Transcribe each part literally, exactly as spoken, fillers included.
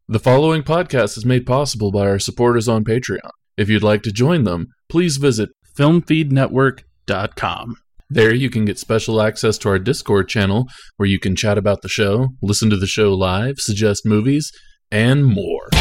The following podcast is made possible by our supporters on Patreon. If you'd like to join them, please visit film feed network dot com. There you can get special access to our Discord channel, where you can chat about the show, listen to the show live, suggest movies, and more.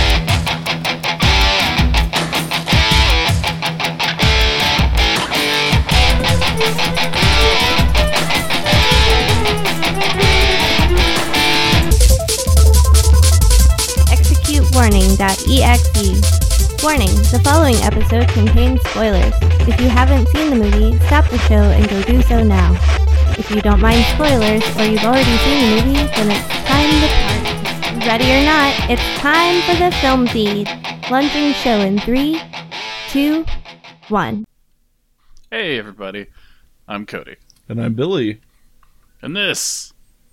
Warning.exe. Warning, the following episode contains spoilers. If you haven't seen the movie, stop the show and go do so now. If you don't mind spoilers, or you've already seen the movie, then it's time to party. Ready or not, it's time for the film feed. Launching show in three, two, one. Hey everybody, I'm Cody. And I'm Billy. And this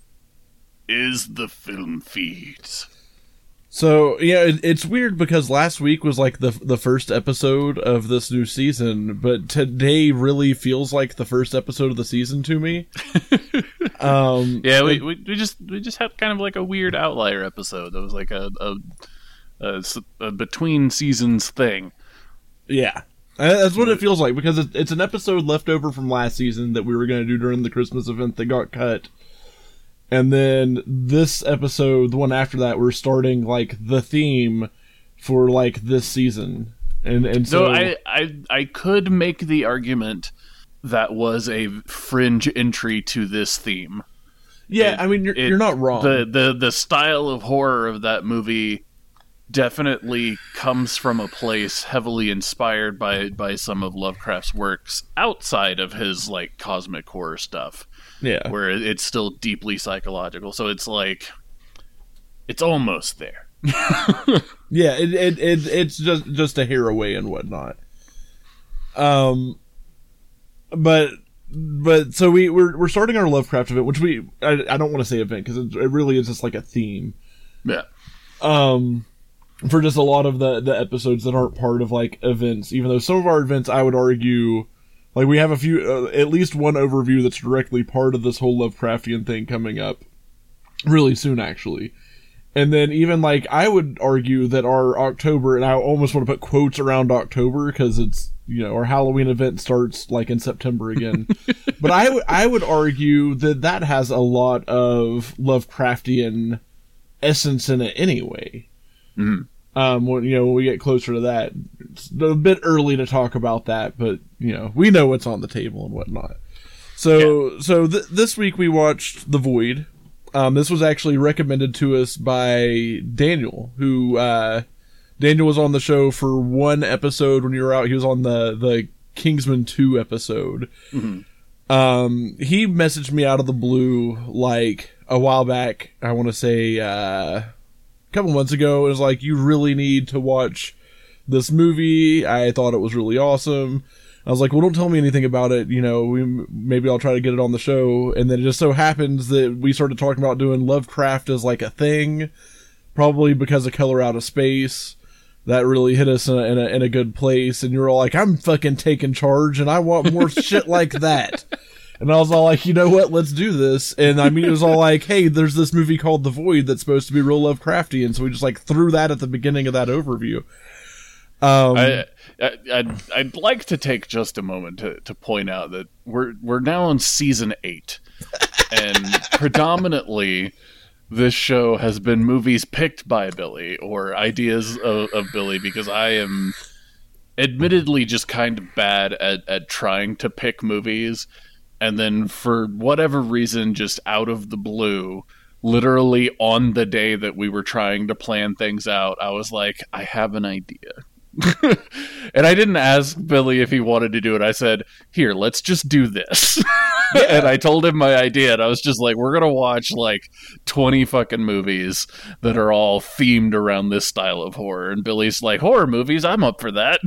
is the film feed. So, yeah, it, it's weird because last week was like the the first episode of this new season, but today really feels like the first episode of the season to me. um, yeah, we, we we just we just had kind of like a weird outlier episode. That was like a a, a, a between seasons thing. Yeah, that's what it feels like because it, it's an episode left over from last season that we were going to do during the Christmas event that got cut. And then this episode, the one after that, we're starting like the theme for like this season, and and so no, I I I could make the argument that was a fringe entry to this theme. Yeah, it, I mean you're it, you're not wrong. The the the style of horror of that movie definitely comes from a place heavily inspired by by some of Lovecraft's works outside of his like cosmic horror stuff. Yeah, where it's still deeply psychological. So it's like, it's almost there. yeah, it, it it it's just just a hair away and whatnot. Um, but but so we we're we're starting our Lovecraft event, which we I, I don't want to say event because it, it really is just like a theme. Yeah. Um, for just a lot of the the episodes that aren't part of like events, even though some of our events I would argue. Like, we have a few, uh, at least one overview that's directly part of this whole Lovecraftian thing coming up really soon, actually. And then even, like, I would argue that our October, and I almost want to put quotes around October, because it's, you know, our Halloween event starts, like, in September again. But I, w- I would argue that that has a lot of Lovecraftian essence in it anyway. Mm-hmm. Um, when, you know, when we get closer to that, it's a bit early to talk about that, but, you know, we know what's on the table and whatnot. So, yeah. so th- this week we watched The Void. Um, this was actually recommended to us by Daniel, who, uh, Daniel was on the show for one episode when you were out. He was on the, the Kingsman two episode. Mm-hmm. Um, he messaged me out of the blue, like, a while back, I want to say, uh... couple months ago. It was like, you really need to watch this movie. I thought it was really awesome. I was like, well, don't tell me anything about it. You know, we, maybe I'll try to get it on the show. And then it just so happens that we started talking about doing Lovecraft as like a thing, probably because of Color Out of Space. That really hit us in a, in a, in a good place. And you're all like, I'm fucking taking charge and I want more shit like that. And I was all like, you know what, let's do this. And I mean, it was all like, hey, there's this movie called The Void that's supposed to be real Lovecraftian. So we just like threw that at the beginning of that overview. Um, I, I, I'd, I'd like to take just a moment to, to point out that we're, we're now on season eight. And predominantly, this show has been movies picked by Billy or ideas of, of Billy, because I am admittedly just kind of bad at, at trying to pick movies. And then for whatever reason, just out of the blue, literally on the day that we were trying to plan things out, I was like, I have an idea. And I didn't ask Billy if he wanted to do it. I said, here, let's just do this. Yeah. And I told him my idea, and I was just like, we're going to watch like twenty fucking movies that are all themed around this style of horror. And Billy's like, horror movies? I'm up for that.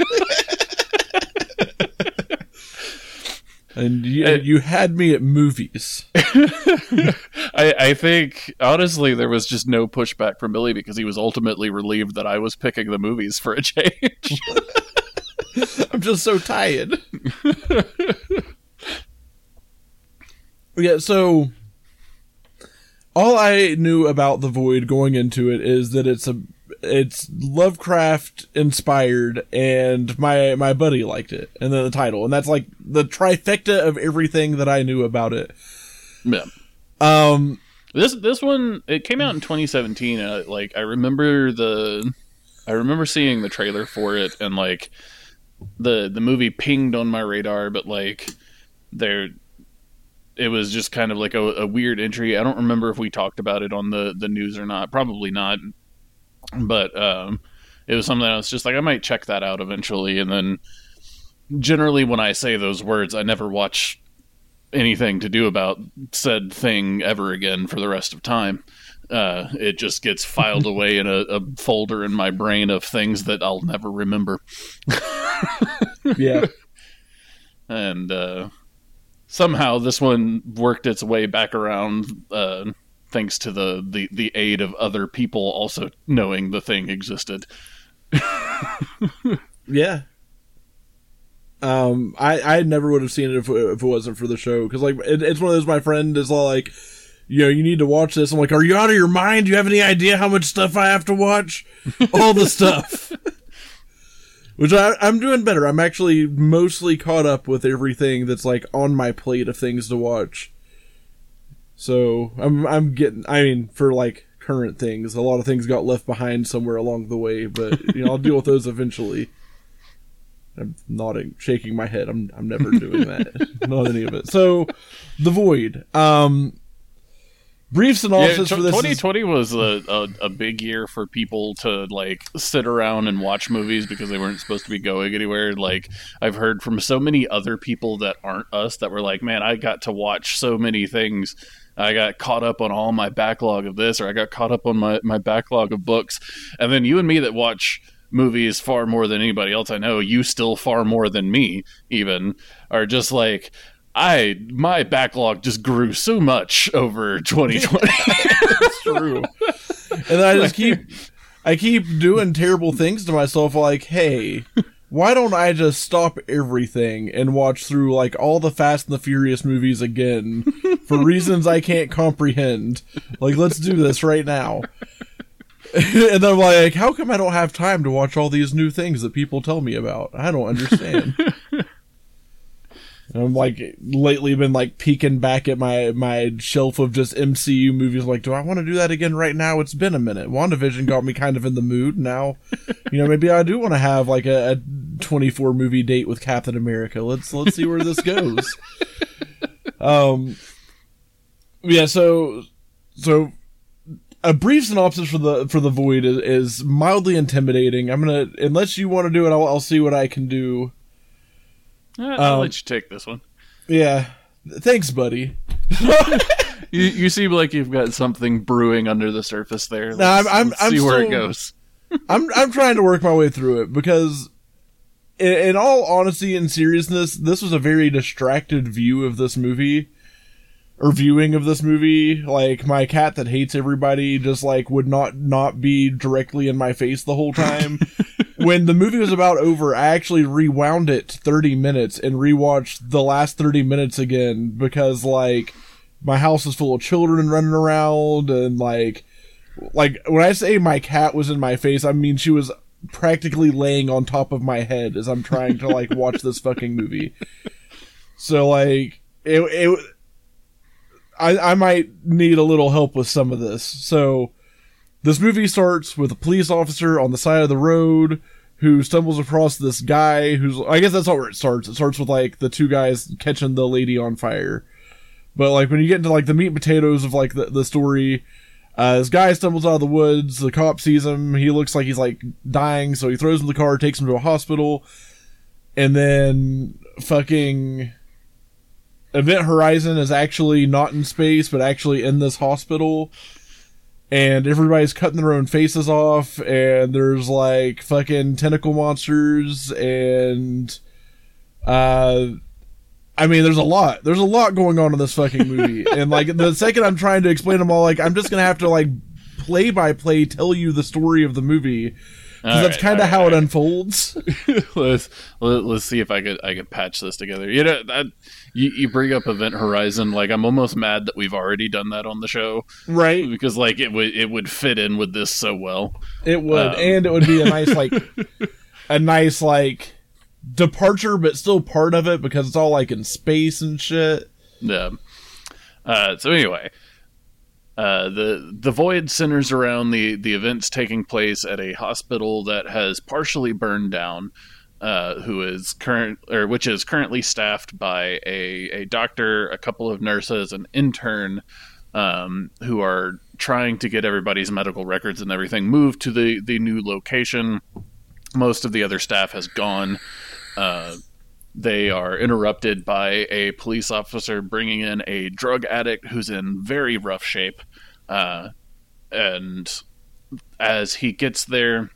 And you, uh, you had me at movies. I, I think, honestly, there was just no pushback from Billy because he was ultimately relieved that I was picking the movies for a change. I'm just so tired. Yeah, so all I knew about The Void going into it is that it's a it's Lovecraft inspired, and my my buddy liked it, and then the title, and that's like the trifecta of everything that I knew about it. Yeah. Um. This this one, it came out in twenty seventeen, and I, like I remember the, I remember seeing the trailer for it, and like the the movie pinged on my radar, but like there, it was just kind of like a, a weird entry. I don't remember if we talked about it on the the news or not. Probably not, but um, it was something I was just like, I might check that out eventually. And then generally, when I say those words, I never watch anything to do about said thing ever again for the rest of time. Uh, it just gets filed away in a, a folder in my brain of things that I'll never remember. Yeah. And uh, somehow this one worked its way back around uh, thanks to the, the, the aid of other people also knowing the thing existed. Yeah. Um, I, I never would have seen it if, if it wasn't for the show. Cause like, it, it's one of those, my friend is all like, you know, you need to watch this. I'm like, are you out of your mind? Do you have any idea how much stuff I have to watch? All the stuff. Which I, I'm doing better. I'm actually mostly caught up with everything that's like on my plate of things to watch. So I'm, I'm getting, I mean, for like current things, a lot of things got left behind somewhere along the way, but you know, I'll deal with those eventually. I'm nodding, shaking my head. I'm I'm never doing that. Not any of it. So, The Void. Um, brief synopsis yeah, t- for this. twenty twenty is... was a, a, a big year for people to like sit around and watch movies because they weren't supposed to be going anywhere. Like I've heard from so many other people that aren't us that were like, man, I got to watch so many things. I got caught up on all my backlog of this, or I got caught up on my, my backlog of books. And then you and me that watch movies far more than anybody else I know, you still far more than me even, are just like, I my backlog just grew so much over twenty twenty. It's true. And then I just keep I keep doing terrible things to myself, like, hey, why don't I just stop everything and watch through like all the Fast and the Furious movies again for reasons I can't comprehend? Like, let's do this right now. And I'm like, how come I don't have time to watch all these new things that people tell me about? I don't understand. I'm like, lately been like peeking back at my, my shelf of just M C U movies. Like, do I want to do that again right now? It's been a minute. WandaVision got me kind of in the mood. Now, you know, maybe I do want to have like a, a twenty-four movie date with Captain America. Let's, let's see where this goes. Um, yeah, so, so, a brief synopsis for the for the Void is, is mildly intimidating. I'm gonna, unless you want to do it, I'll, I'll see what I can do. Uh, I'll um, let you take this one. Yeah, thanks, buddy. you, you seem like you've got something brewing under the surface there. Let's, no, I'm, I'm, let's I'm see still, where it goes. I'm I'm trying to work my way through it because, in, in all honesty and seriousness, this was a very distracted view of this movie. Or viewing of this movie. Like, my cat that hates everybody just, like, would not not be directly in my face the whole time. When the movie was about over, I actually rewound it thirty minutes and rewatched the last thirty minutes again because, like, my house is full of children running around and, like, like, when I say my cat was in my face, I mean she was practically laying on top of my head as I'm trying to, like, watch this fucking movie. So, like, it... it I, I might need a little help with some of this. So, this movie starts with a police officer on the side of the road who stumbles across this guy who's... I guess that's not where it starts. It starts with, like, the two guys catching the lady on fire. But, like, when you get into, like, the meat and potatoes of, like, the, the story, uh, this guy stumbles out of the woods, the cop sees him, he looks like he's, like, dying, so he throws him in the car, takes him to a hospital, and then fucking... Event Horizon is actually not in space, but actually in this hospital. And everybody's cutting their own faces off. And there's like fucking tentacle monsters. And, uh, I mean, there's a lot. There's a lot going on in this fucking movie. And like the second I'm trying to explain them all, like I'm just going to have to like play by play tell you the story of the movie. Because that's right, kind of right, how right. it unfolds. let's let, let's see if I could I could patch this together. You know, that, you you bring up Event Horizon, like I'm almost mad that we've already done that on the show, Right. because like it would it would fit in with this so well. It would, Um, and it would be a nice like a nice like departure, but still part of it because it's all like in space and shit. Yeah. Uh, so anyway, uh, the the void centers around the the events taking place at a hospital that has partially burned down, uh, who is current or which is currently staffed by a a doctor, a couple of nurses, an intern, um, who are trying to get everybody's medical records and everything moved to the the new location. Most of the other staff has gone. Uh, They are interrupted by a police officer bringing in a drug addict who's in very rough shape. Uh, and as he gets there,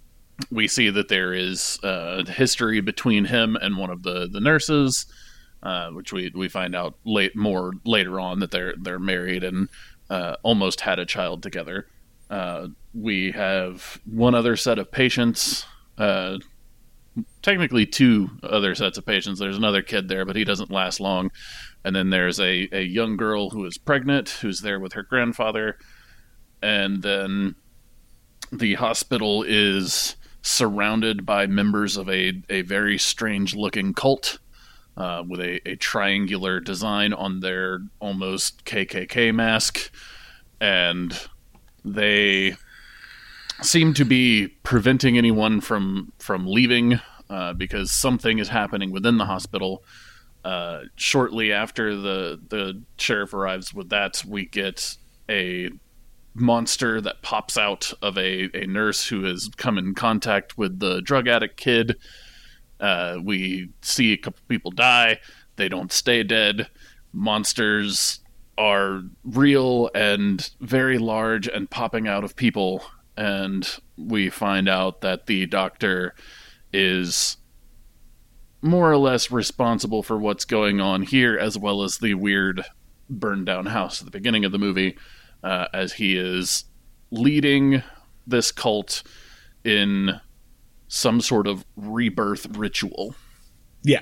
we see that there is uh, history between him and one of the, the nurses, uh, which we, we find out late more later on that they're they're married and uh, almost had a child together. Uh, we have one other set of patients. Uh, Technically two other sets of patients. There's another kid there, but he doesn't last long. And then there's a, a young girl who is pregnant, who's there with her grandfather. And then the hospital is surrounded by members of a, a very strange-looking cult uh, with a, a triangular design on their almost K K K mask. And they seem to be preventing anyone from from leaving uh, because something is happening within the hospital. Uh, shortly after the the sheriff arrives with that, we get a monster that pops out of a, a nurse who has come in contact with the drug addict kid. Uh, we see a couple people die. They don't stay dead. Monsters are real and very large and popping out of people. And we find out that the doctor is more or less responsible for what's going on here, as well as the weird burned down house at the beginning of the movie, uh, as he is leading this cult in some sort of rebirth ritual. Yeah.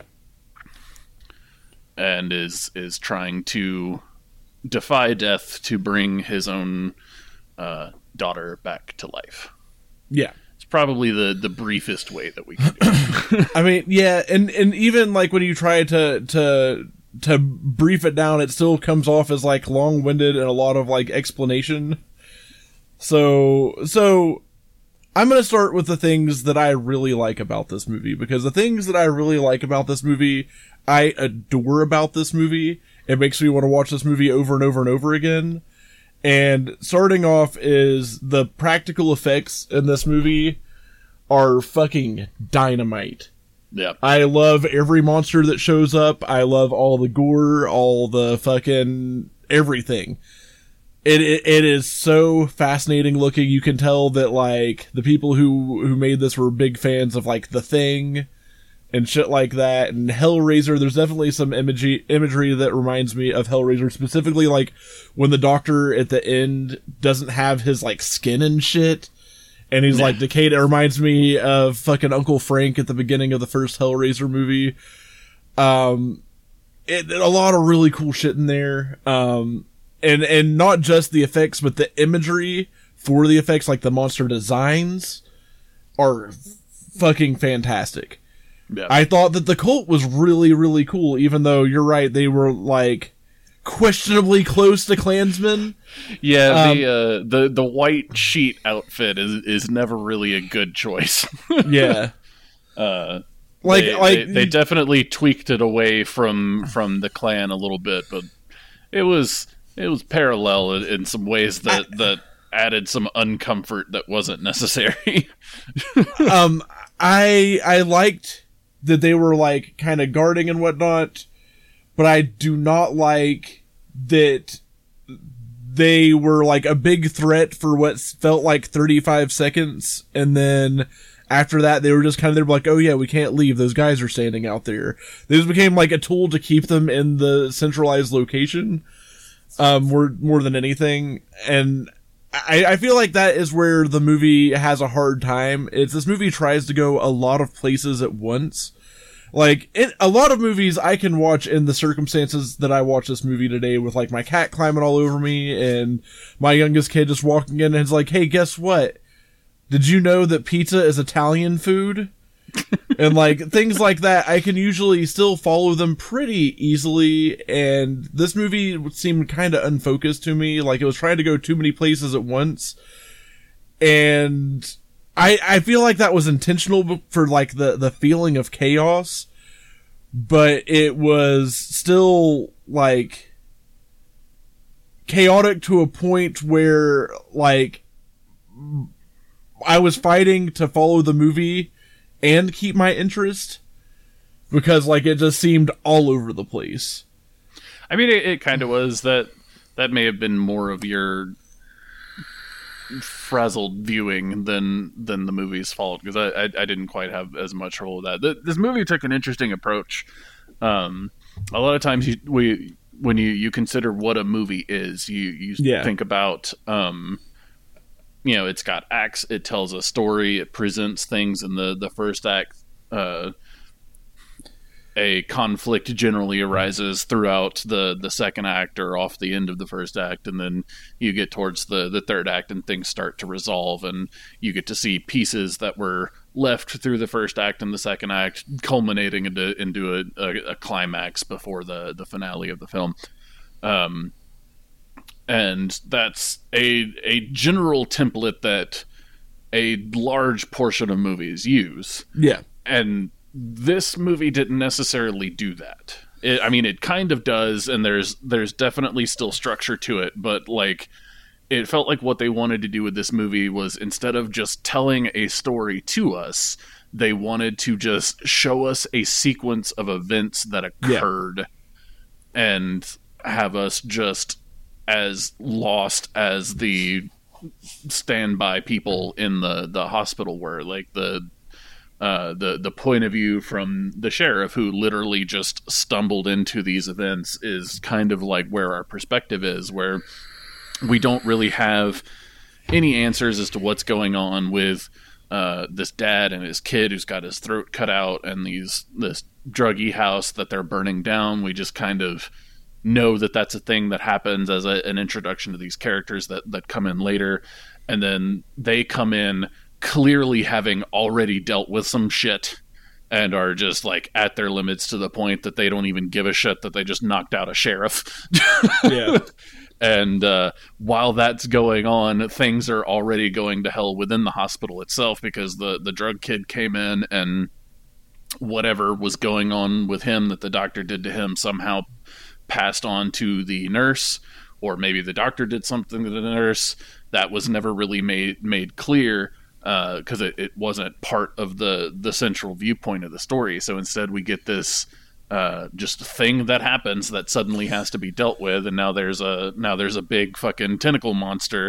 And is is trying to defy death to bring his own uh, daughter back to life. Yeah. It's probably the, the briefest way that we can do it. I mean, yeah, and, and even like when you try to to to brief it down, it still comes off as like long-winded and a lot of like explanation. So so I'm going to start with the things that I really like about this movie, because the things that I really like about this movie, I adore about this movie. It makes me want to watch this movie over and over and over again. And starting off is the practical effects in this movie are fucking dynamite. Yeah. I love every monster that shows up. I love all the gore, all the fucking everything. It, it it is so fascinating looking. You can tell that like the people who who made this were big fans of like The Thing and shit like that. And Hellraiser, there's definitely some imagery imagery that reminds me of Hellraiser, specifically like when the doctor at the end doesn't have his like skin and shit, and he's like decayed. It reminds me of fucking Uncle Frank at the beginning of the first Hellraiser movie. Um, it, a lot of really cool shit in there. Um, and and not just the effects, but the imagery for the effects, like the monster designs, are fucking fantastic. Yeah. I thought that the cult was really, really cool, even though you're right, they were like questionably close to Klansmen. Yeah, Um, the uh, the the white sheet outfit is is never really a good choice. Yeah. uh, Like, they, like they, they definitely tweaked it away from from the Klan a little bit, but it was it was parallel in, in some ways that I, that added some uncomfort that wasn't necessary. um, I I liked that they were like kind of guarding and whatnot, but I do not like that they were like a big threat for what felt like thirty-five seconds, and then after that they were just kind of there like, oh yeah, we can't leave, those guys are standing out there. This became like a tool to keep them in the centralized location, um, more more than anything. And I, I feel like that is where the movie has a hard time. It's this movie tries to go a lot of places at once. Like, in a lot of movies I can watch in the circumstances that I watch this movie today, with like my cat climbing all over me and my youngest kid just walking in and it's like, hey, guess what? Did you know that pizza is Italian food? And like things like that, I can usually still follow them pretty easily. And this movie seemed kind of unfocused to me. Like it was trying to go too many places at once. And I, I feel like that was intentional for like the, the feeling of chaos, but it was still like chaotic to a point where like I was fighting to follow the movie and keep my interest, because like it just seemed all over the place. I mean, it, it kind of was that. That may have been more of your frazzled viewing than than the movie's fault, because I, I I didn't quite have as much trouble with that. The, this movie took an interesting approach. Um, a lot of times you, we when you, you consider what a movie is, you you yeah. think about. Um, You know, it's got acts, it tells a story, it presents things in the, the first act. Uh, a conflict generally arises throughout the, the second act or off the end of the first act, and then you get towards the, the third act and things start to resolve, and you get to see pieces that were left through the first act and the second act culminating into into a, a, a climax before the, the finale of the film. Um And that's a a general template that a large portion of movies use. Yeah. And this movie didn't necessarily do that. It, I mean, it kind of does, and there's there's definitely still structure to it, but like it felt like what they wanted to do with this movie was, instead of just telling a story to us, they wanted to just show us a sequence of events that occurred yeah. and have us just as lost as the standby people in the, the hospital were. Like the uh, the the point of view from the sheriff, who literally just stumbled into these events, is kind of like where our perspective is, where we don't really have any answers as to what's going on with uh, this dad and his kid who's got his throat cut out, and these this druggy house that they're burning down. We just kind of know that that's a thing that happens as a, an introduction to these characters that, that come in later. And then they come in clearly having already dealt with some shit and are just like at their limits, to the point that they don't even give a shit that they just knocked out a sheriff. Yeah. And uh, while that's going on, things are already going to hell within the hospital itself, because the, the drug kid came in, and whatever was going on with him that the doctor did to him somehow passed on to the nurse, or maybe the doctor did something to the nurse. That was never really made made clear, because uh, it, it wasn't part of the, the central viewpoint of the story. So instead we get this uh, just thing that happens that suddenly has to be dealt with, and now there's a now there's a big fucking tentacle monster.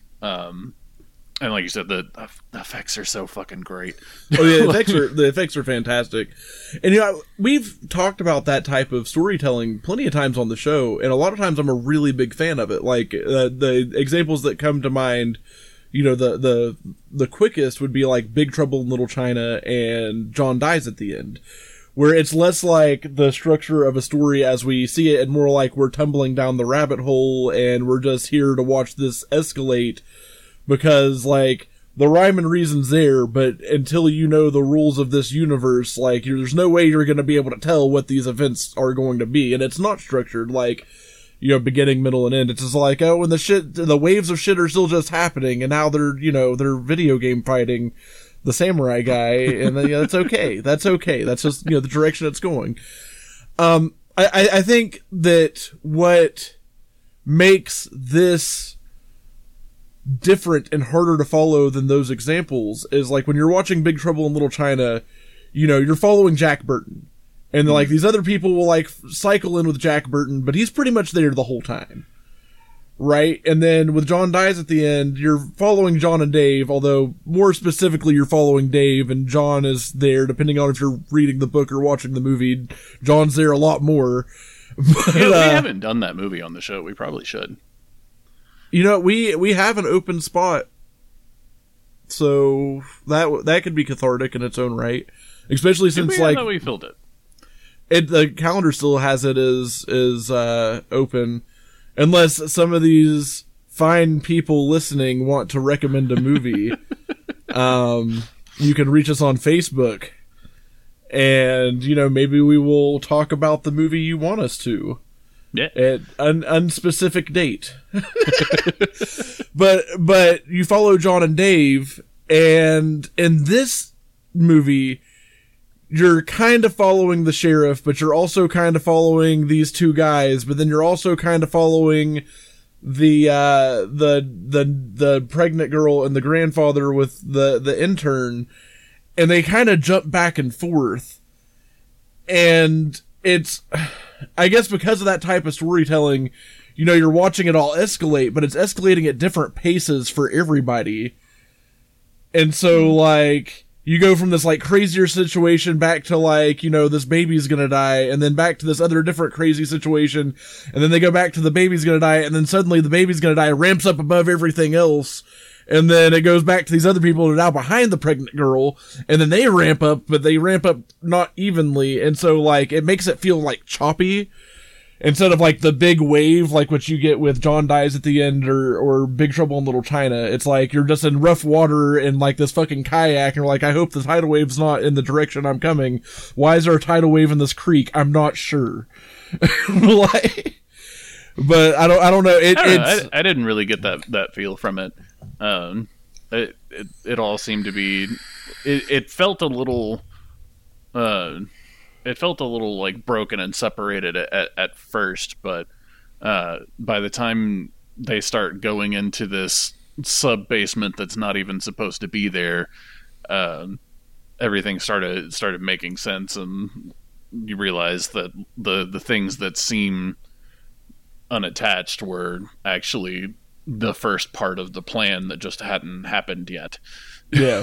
Um, and like you said, the, the effects are so fucking great. Oh yeah, the effects are the effects are fantastic. And you know, we've talked about that type of storytelling plenty of times on the show, and a lot of times I'm a really big fan of it. Like uh, the examples that come to mind, you know, the the the quickest would be like Big Trouble in Little China and John Dies at the End, where it's less like the structure of a story as we see it, and more like we're tumbling down the rabbit hole and we're just here to watch this escalate. Because, like, the rhyme and reason's there, but until you know the rules of this universe, like, you're, there's no way you're going to be able to tell what these events are going to be. And it's not structured like, you know, beginning, middle, and end. It's just like, oh, and the shit, the waves of shit are still just happening, and now they're, you know, they're video game fighting the samurai guy, and then, yeah, that's okay. That's okay. That's just, you know, the direction it's going. Um, I, I think that what makes this different and harder to follow than those examples is, like, when you're watching Big Trouble in Little China, you know, you're following Jack Burton, and like these other people will like cycle in with Jack Burton, but he's pretty much there the whole time, right? And then with John Dies at the End, you're following John and Dave, although more specifically you're following Dave, and John is there depending on if you're reading the book or watching the movie. John's there a lot more. But, yeah, we uh, haven't done that movie on the show. We probably should. You know, we we have an open spot, so that that could be cathartic in its own right. Especially since Did we, like I thought we filled it. It, the calendar still has it as is uh, open, unless some of these fine people listening want to recommend a movie. um, you can reach us on Facebook, and you know maybe we will talk about the movie you want us to. Yeah. At an unspecific date. but but you follow John and Dave, and in this movie, you're kind of following the sheriff, but you're also kind of following these two guys, but then you're also kind of following the uh, the the the pregnant girl and the grandfather with the the intern, and they kind of jump back and forth. And it's, I guess because of that type of storytelling, you know, you're watching it all escalate, but it's escalating at different paces for everybody. And so, like, you go from this, like, crazier situation back to, like, you know, this baby's gonna die, and then back to this other different crazy situation, and then they go back to the baby's gonna die, and then suddenly the baby's gonna die ramps up above everything else, and then it goes back to these other people who are now behind the pregnant girl, and then they ramp up, but they ramp up not evenly, and so, like, it makes it feel, like, choppy, instead of, like, the big wave, like what you get with John Dies at the end, or, or Big Trouble in Little China. It's like, you're just in rough water in, like, this fucking kayak, and you're like, I hope the tidal wave's not in the direction I'm coming. Why is there a tidal wave in this creek? I'm not sure. Like, but I don't, I don't know. It, I, don't it's, know. I, I didn't really get that, that feel from it. Um, it, it, it all seemed to be, it, it felt a little, uh, it felt a little like broken and separated at, at, at first, but, uh, by the time they start going into this sub basement that's not even supposed to be there, um, everything started, started making sense, and you realize that the, the things that seem unattached were actually the first part of the plan that just hadn't happened yet. Yeah.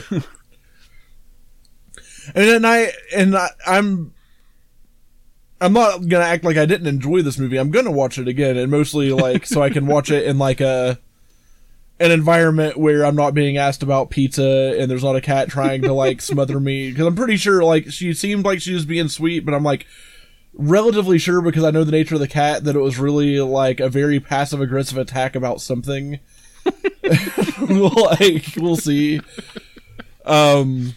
and then I and I, I'm I'm not gonna act like I didn't enjoy this movie. I'm gonna watch it again, and mostly like so I can watch it in like a an environment where I'm not being asked about pizza and there's not a cat trying to like smother me, because I'm pretty sure like she seemed like she was being sweet, but I'm like relatively sure, because I know the nature of the cat, that it was really like a very passive aggressive attack about something. Like, we'll see. Um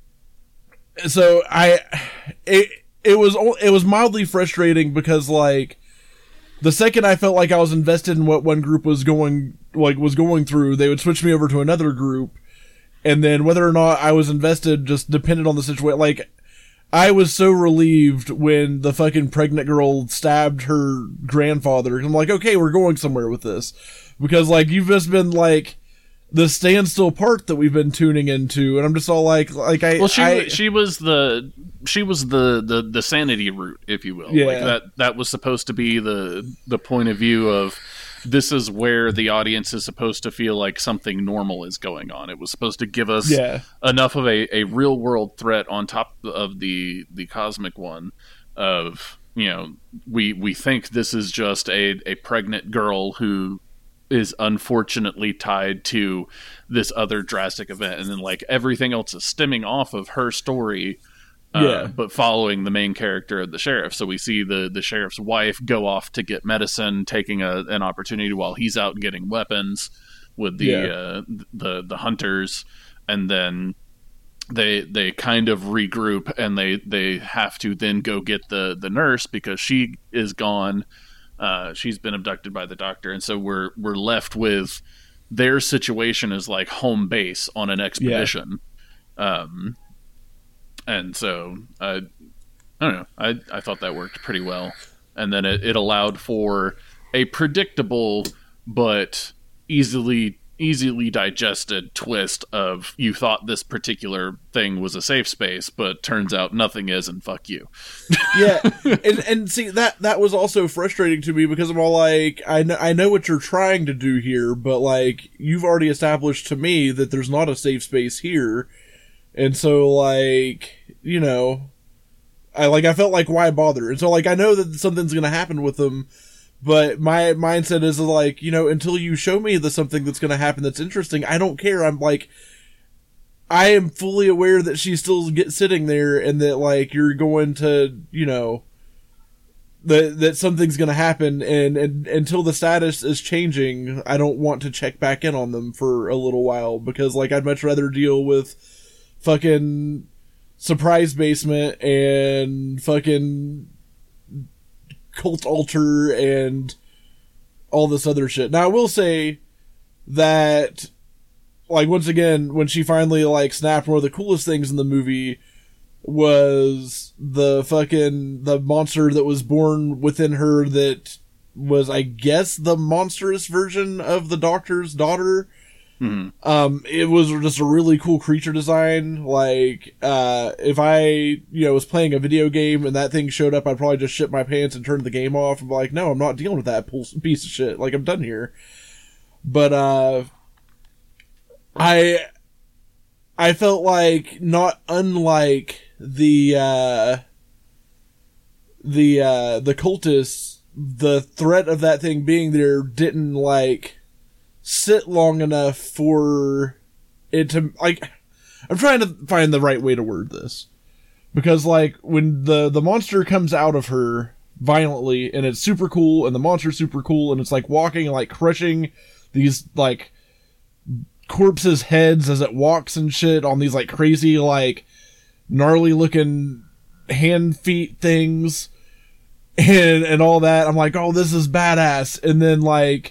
so I it it was it was mildly frustrating, because like the second I felt like I was invested in what one group was going like was going through, they would switch me over to another group, and then whether or not I was invested just depended on the situation. Like, I was so relieved when the fucking pregnant girl stabbed her grandfather. I'm like, okay, we're going somewhere with this. Because, like, you've just been, like, the standstill part that we've been tuning into, and I'm just all like, like I... Well, she I, she was the she was the, the, the sanity route, if you will. Yeah. Like, that, that was supposed to be the the point of view of, this is where the audience is supposed to feel like something normal is going on. It was supposed to give us yeah. enough of a, a real world threat on top of the the cosmic one of, you know, we we think this is just a, a pregnant girl who is unfortunately tied to this other drastic event, and then like everything else is stemming off of her story, uh, yeah. but following the main character of the sheriff. So we see the the sheriff's wife go off to get medicine, taking a, an opportunity while he's out getting weapons with the Yeah. uh, the the hunters, and then they they kind of regroup, and they they have to then go get the the nurse, because she is gone. Uh, she's been abducted by the doctor, and so we're we're left with their situation as like home base on an expedition. Yeah. Um, and so I, I don't know. I I thought that worked pretty well, and then it, it allowed for a predictable but easily easily digested twist of, you thought this particular thing was a safe space, but turns out nothing is, and fuck you. Yeah, and and see, that that was also frustrating to me, because I'm all like, I know, I know what you're trying to do here, but like, you've already established to me that there's not a safe space here, and so like, you know, I like I felt like, why bother? And so like, I know that something's gonna happen with them, But my mindset is like, you know, until you show me the something that's going to happen that's interesting, I don't care. I'm like, I am fully aware that she's still get, sitting there and that, like, you're going to, you know, that that something's going to happen. And, and until the status is changing, I don't want to check back in on them for a little while because, like, I'd much rather deal with fucking Surprise Basement and fucking Cult Altar and all this other shit. Now, I will say that, like, once again, when she finally, like, snapped, one of the coolest things in the movie was the fucking, the monster that was born within her that was, I guess, the monstrous version of the Doctor's daughter. Mm-hmm. Um, it was just a really cool creature design. Like, uh, if I, you know, was playing a video game and that thing showed up, I'd probably just shit my pants and turn the game off and be like, no, I'm not dealing with that piece of shit. Like, I'm done here. But, uh, I, I felt like, not unlike the, uh, the, uh, the cultists, the threat of that thing being there didn't, like, sit long enough for it to, like, I'm trying to find the right way to word this. Because, like, when the, the monster comes out of her violently, and it's super cool, and the monster's super cool, and it's, like, walking and, like, crushing these, like, corpses' heads as it walks and shit on these, like, crazy, like, gnarly-looking hand-feet things, and, and all that. I'm like, oh, this is badass. And then, like,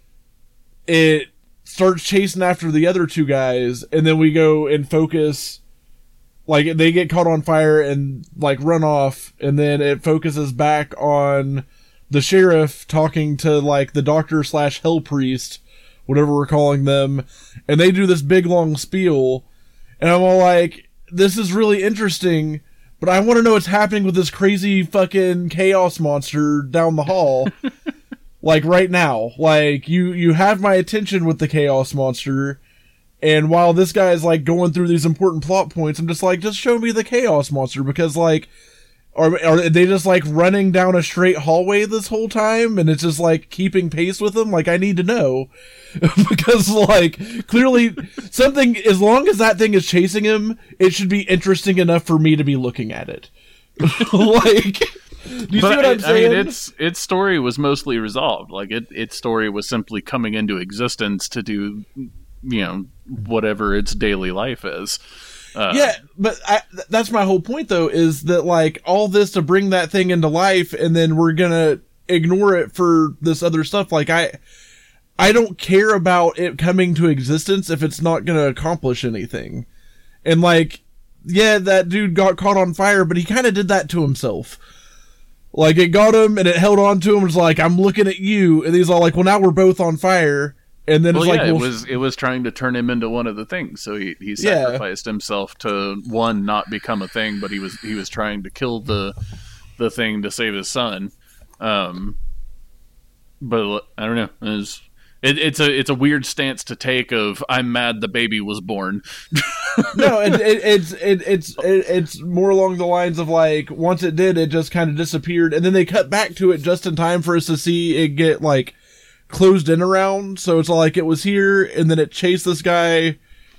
it starts chasing after the other two guys, and then we go and focus, like, they get caught on fire and, like, run off, and then it focuses back on the sheriff talking to, like, the doctor slash hell priest, whatever we're calling them, and they do this big long spiel, and I'm all like, this is really interesting, but I want to know what's happening with this crazy fucking chaos monster down the hall. Like, right now. Like, you, you have my attention with the Chaos Monster, and while this guy is, like, going through these important plot points, I'm just like, just show me the Chaos Monster, because, like, are, are they just, like, running down a straight hallway this whole time, and it's just, like, keeping pace with them? Like, I need to know. Because, like, clearly, something, as long as that thing is chasing him, it should be interesting enough for me to be looking at it. Like... Do you but see what I'm it, saying? I mean, its its story was mostly resolved. Like it, its story was simply coming into existence to do, you know, whatever its daily life is. Uh, yeah, but I, that's my whole point, though, is that, like, all this to bring that thing into life, and then we're gonna ignore it for this other stuff. Like, I, I don't care about it coming to existence if it's not gonna accomplish anything. And, like, yeah, that dude got caught on fire, but he kind of did that to himself. Like, it got him, and it held on to him, and was like, I'm looking at you, and he's all like, well, now we're both on fire, and then well, it's yeah, like, well, it was, it was trying to turn him into one of the things, so he, he Yeah. sacrificed himself to, one, not become a thing, but he was, he was trying to kill the, the thing to save his son. Um, but, I don't know, it was... It, it's a it's a weird stance to take of I'm mad the baby was born. No, it, it, it's it, it's it, it's more along the lines of, like, once it did, it just kind of disappeared, and then they cut back to it just in time for us to see it get, like, closed in around. So it's like it was here, and then it chased this guy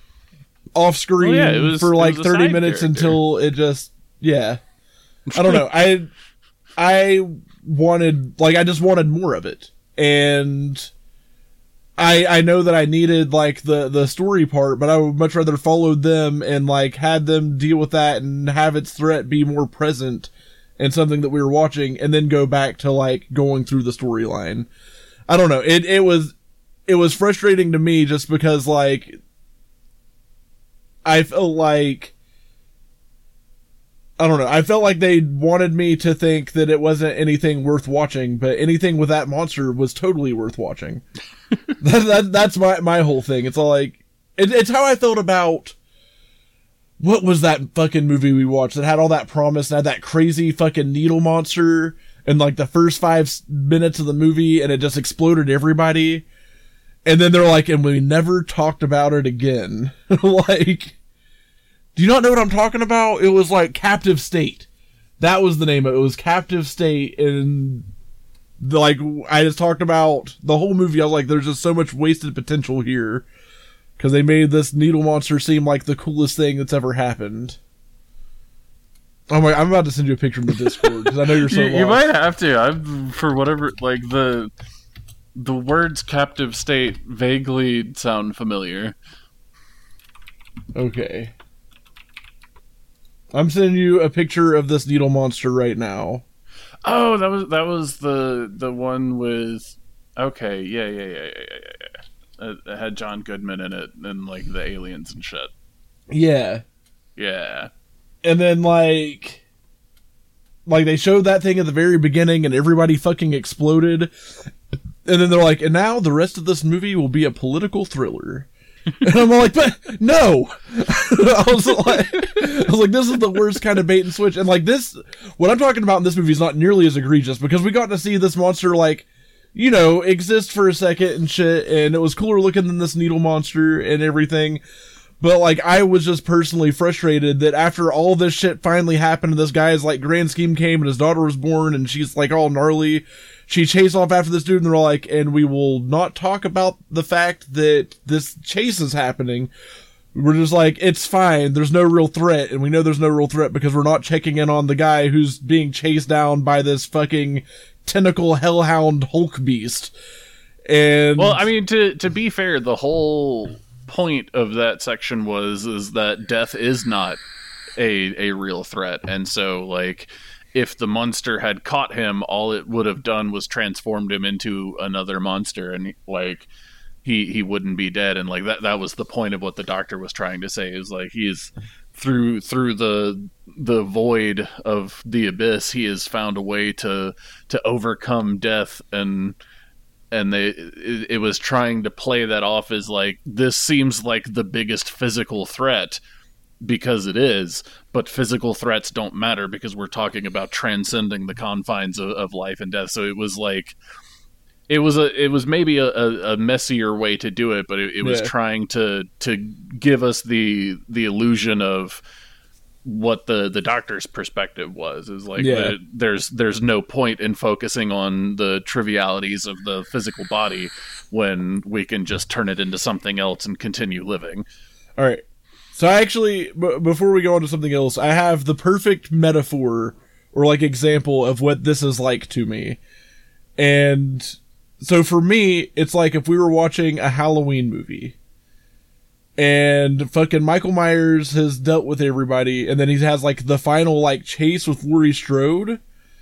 off screen oh, yeah, it was, for like it was a thirty side minutes character. Until it just yeah. I don't know. I I wanted like I just wanted more of it, and. I, I know that I needed, like, the, the story part, but I would much rather followed them and, like, had them deal with that and have its threat be more present and something that we were watching, and then go back to, like, going through the storyline. I don't know. It, it was, it was frustrating to me just because, like, I felt like, I don't know, I felt like they wanted me to think that it wasn't anything worth watching, but anything with that monster was totally worth watching. that, that, that's my, my whole thing. It's all like, it, it's how I felt about, what was that fucking movie we watched that had all that promise and had that crazy fucking needle monster in like the first five minutes of the movie, and it just exploded everybody. And then they're like, and we never talked about it again. Like, do you not know what I'm talking about? It was like Captive State. That was the name of it. It was Captive State, and like I just talked about the whole movie. I was like, there's just so much wasted potential here because they made this needle monster seem like the coolest thing that's ever happened. Oh my! I'm about to send you a picture in the Discord because I know you're so. you, lost. you might have to. I'm for whatever. Like the the words "captive state" vaguely sound familiar. Okay. I'm sending you a picture of this needle monster right now. Oh, that was that was the the one with. Okay, yeah, yeah, yeah, yeah, yeah, yeah. It, it had John Goodman in it and like the aliens and shit. Yeah. Yeah. And then, like, like they showed that thing at the very beginning and everybody fucking exploded. And then they're like, and now the rest of this movie will be a political thriller. And I'm like, but no! I was like, I was like, this is the worst kind of bait and switch. And like this, what I'm talking about in this movie is not nearly as egregious because we got to see this monster, like, you know, exist for a second and shit. And it was cooler looking than this needle monster and everything. But, like, I was just personally frustrated that after all this shit finally happened, and this guy's, like, grand scheme came, and his daughter was born, and she's, like, all gnarly, she chased off after this dude, and they're like, and we will not talk about the fact that this chase is happening. We're just like, it's fine, there's no real threat, and we know there's no real threat because we're not checking in on the guy who's being chased down by this fucking tentacle hellhound Hulk beast. And well, I mean, to to be fair, the whole point of that section was is that death is not a a real threat, and so like if the monster had caught him, all it would have done was transformed him into another monster, and like he he wouldn't be dead. And like that that was the point of what the doctor was trying to say, is like he's through through the the void of the abyss, he has found a way to to overcome death. And And they, it, it was trying to play that off as like, this seems like the biggest physical threat because it is, but physical threats don't matter because we're talking about transcending the confines of, of life and death. So it was like, it was a, it was maybe a, a, a messier way to do it, but it, it was Yeah. trying to, to give us the, the illusion of what the, the doctor's perspective was, is like, Yeah. the, there's, there's no point in focusing on the trivialities of the physical body when we can just turn it into something else and continue living. all right. So I actually, b- before we go on to something else, I have the perfect metaphor or like example of what this is like to me. And so for me, it's like if we were watching a Halloween movie and fucking Michael Myers has dealt with everybody, and then he has like the final like chase with Laurie Strode,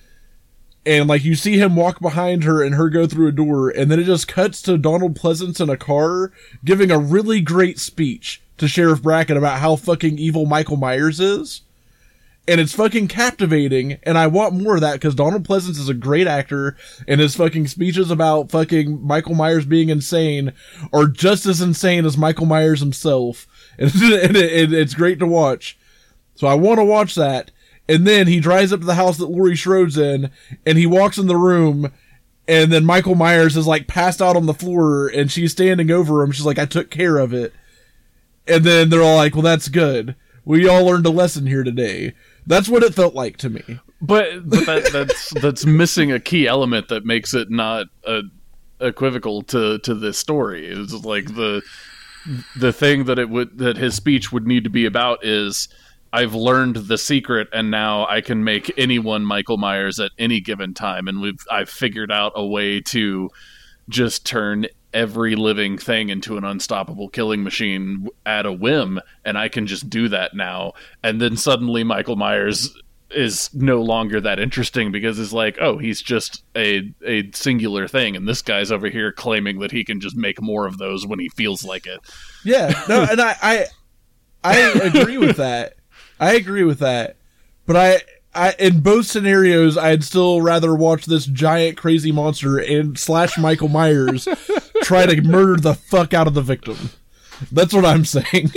and like you see him walk behind her and her go through a door, and then it just cuts to Donald Pleasance in a car giving a really great speech to Sheriff Brackett about how fucking evil Michael Myers is. And it's fucking captivating, and I want more of that because Donald Pleasance is a great actor, and his fucking speeches about fucking Michael Myers being insane are just as insane as Michael Myers himself. And, and it, it, it's great to watch. So I want to watch that. And then he drives up to the house that Laurie Schrode's in, and he walks in the room, and then Michael Myers is like passed out on the floor, and she's standing over him. She's like, I took care of it. And then they're all like, well, that's good. We all learned a lesson here today. That's what it felt like to me. But, but that, that's that's missing a key element that makes it not uh, equivocal to, to this story. It's like the the thing that it would that his speech would need to be about is, I've learned the secret, and now I can make anyone Michael Myers at any given time, and we've I've figured out a way to just turn every living thing into an unstoppable killing machine at a whim, and I can just do that now. And then suddenly Michael Myers is no longer that interesting because it's like, oh, he's just a a singular thing, and this guy's over here claiming that he can just make more of those when he feels like it. Yeah, no, and I I, I agree with that. I agree with that. But I I, in both scenarios, I'd still rather watch this giant crazy monster and slash Michael Myers try to murder the fuck out of the victim. That's what I'm saying.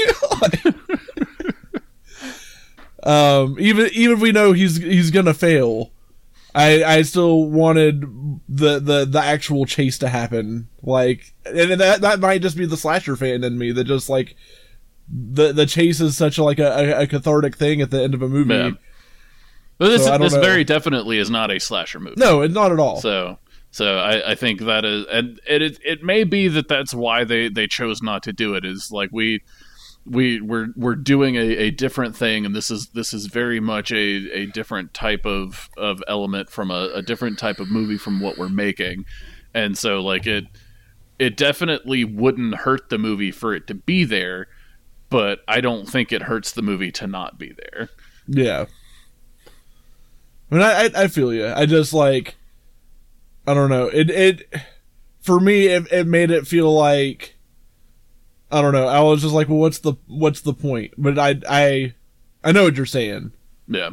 um, even even if we know he's he's gonna fail, I I still wanted the, the, the actual chase to happen. Like, and that that might just be the slasher fan in me that just like the the chase is such a, like a, a cathartic thing at the end of a movie. Man. But this, So I don't this know. very definitely is not a slasher movie. No, it's not at all. So So I, I think that is, and it it may be that that's why they, they chose not to do it. Is like we we we're we're doing a, a different thing, and this is this is very much a, a different type of, of element from a, a different type of movie from what we're making, and so like it it definitely wouldn't hurt the movie for it to be there, but I don't think it hurts the movie to not be there. Yeah, I mean, I I, I feel you. I just like. I don't know. It it for me it, it made it feel like I don't know. I was just like, well, what's the what's the point? But I I I know what you're saying. Yeah.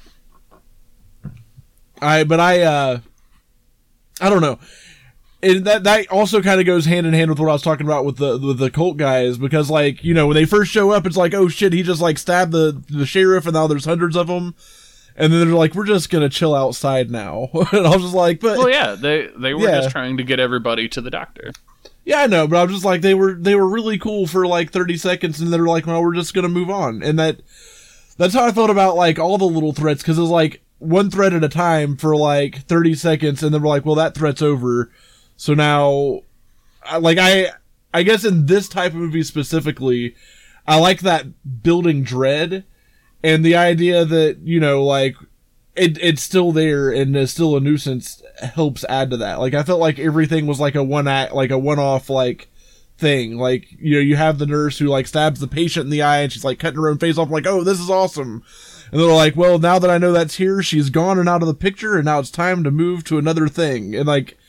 I but I uh I don't know. It, that that also kind of goes hand in hand with what I was talking about with the with the cult guys, because like, you know, when they first show up, it's like, oh shit, he just like stabbed the the sheriff, and now there's hundreds of them. And then they're like, we're just going to chill outside now. And I was just like, but... Well, yeah, they, they were yeah. just trying to get everybody to the doctor. Yeah, I know, but I was just like, they were they were really cool for like thirty seconds, and they're like, well, we're just going to move on. And that that's how I felt about like all the little threats, because it was like one threat at a time for like thirty seconds, and then we're like, well, that threat's over. So now, like, I, I guess in this type of movie specifically, I like that building dread. And the idea that, you know, like, it it's still there and is still a nuisance helps add to that. Like, I felt like everything was like a one act, like a one-off, like, thing. Like, you know, you have the nurse who, like, stabs the patient in the eye and she's, like, cutting her own face off. I'm like, oh, this is awesome. And they're like, well, now that I know that's here, she's gone and out of the picture, and now it's time to move to another thing. And, like,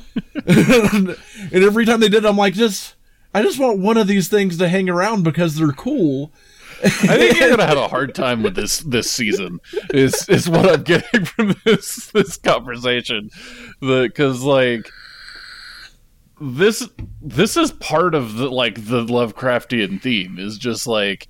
and every time they did it, I'm like, just, I just want one of these things to hang around because they're cool. I think you're gonna have a hard time with this this season. Is is what I'm getting from this this conversation, because like this this is part of the like the Lovecraftian theme is just like,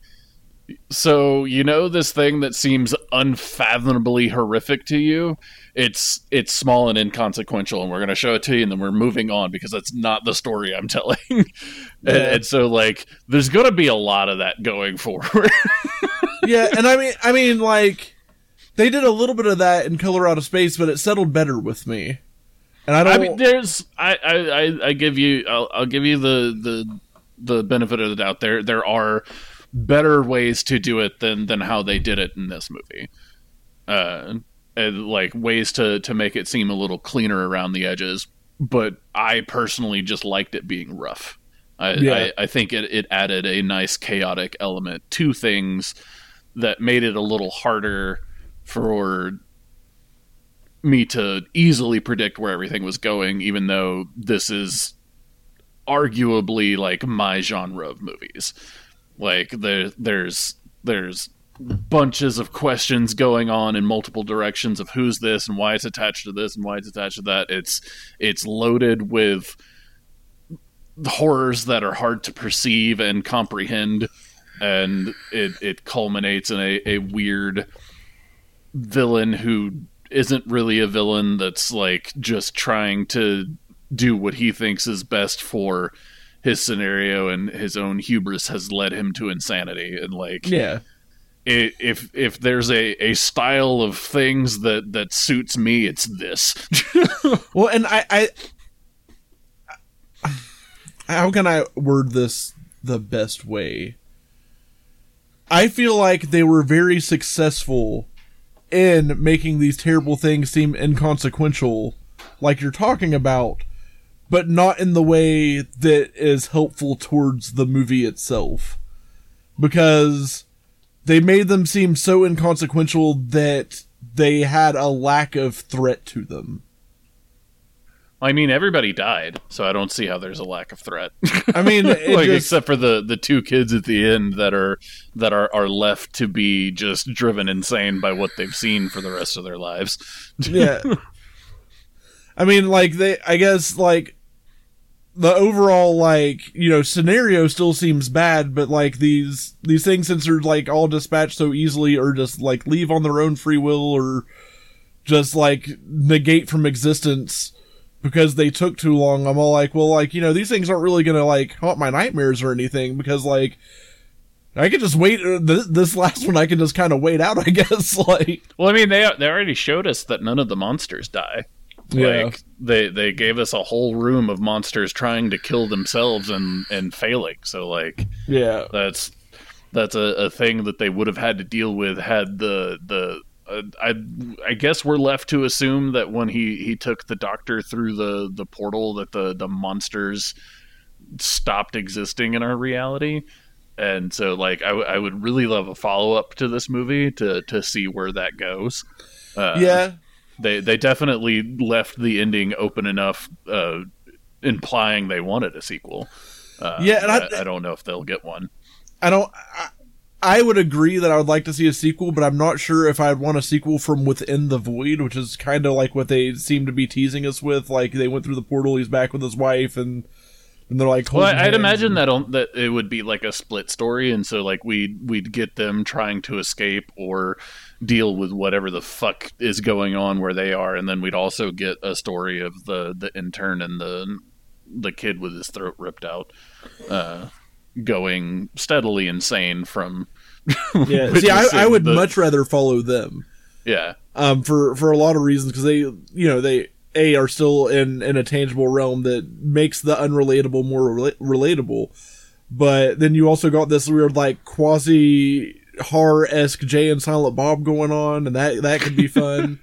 so you know this thing that seems unfathomably horrific to you, it's it's small and inconsequential, and we're going to show it to you, and then we're moving on because that's not the story I'm telling. and, Yeah. and so like there's going to be a lot of that going forward. Yeah, and I mean, I mean, like, they did a little bit of that in Color Out of Space, but it settled better with me. And I don't. I mean, there's I I, I, I give you I'll, I'll give you the, the the benefit of the doubt. There there are better ways to do it than than how they did it in this movie. Uh, and like ways to to make it seem a little cleaner around the edges. But I personally just liked it being rough. I Yeah. I, I think it it added a nice chaotic element to things that made it a little harder for me to easily predict where everything was going, even though this is arguably like my genre of movies. Like there, there's there's bunches of questions going on in multiple directions of who's this and why it's attached to this and why it's attached to that. It's it's loaded with horrors that are hard to perceive and comprehend, and it it culminates in a, a weird villain who isn't really a villain, that's like just trying to do what he thinks is best for his scenario, and his own hubris has led him to insanity. And like, Yeah. it, if if there's a, a style of things that, that suits me, it's this. Well, and I, I, how can I word this the best way? I feel like they were very successful in making these terrible things seem inconsequential, like you're talking about, but not in the way that is helpful towards the movie itself. Because they made them seem so inconsequential that they had a lack of threat to them. I mean, everybody died, so I don't see how there's a lack of threat. I mean, it like just- except for the, the two kids at the end that are that are, are left to be just driven insane by what they've seen for the rest of their lives. Yeah. I mean, like, they, I guess, like, the overall, like, you know, scenario still seems bad, but, like, these, these things, since they're, like, all dispatched so easily, or just, like, leave on their own free will, or just, like, negate from existence because they took too long, I'm all like, well, like, you know, these things aren't really gonna, like, haunt my nightmares or anything, because, like, I could just wait, uh, this, this last one I can just kind of wait out, I guess, like. Well, I mean, they they already showed us that none of the monsters die. Yeah. Like they they gave us a whole room of monsters trying to kill themselves and, and failing. So like Yeah. that's that's a, a thing that they would have had to deal with had the the uh, I I guess we're left to assume that when he, he took the doctor through the, the portal that the, the monsters stopped existing in our reality. And so like I, w- I would really love a follow up to this movie to, to see where that goes. Uh, Yeah. They they definitely left the ending open enough, uh, implying they wanted a sequel. Uh, Yeah, and I- I, I don't know if they'll get one. I don't. I, I would agree that I would like to see a sequel, but I'm not sure if I'd want a sequel from within the void, which is kind of like what they seem to be teasing us with. Like they went through the portal, he's back with his wife, and and they're like, Well, holding I'd hands imagine and- that on, that it would be like a split story, and so like we we'd get them trying to escape or deal with whatever the fuck is going on where they are, and then we'd also get a story of the the intern and the the kid with his throat ripped out, uh, going steadily insane from. Yeah, see, I, I would the, much rather follow them. Yeah, Um, for for a lot of reasons, because they, you know, they a are still in in a tangible realm that makes the unrelatable more rela- relatable, but then you also got this weird like quasi horror esque Jay and Silent Bob going on, and that that could be fun.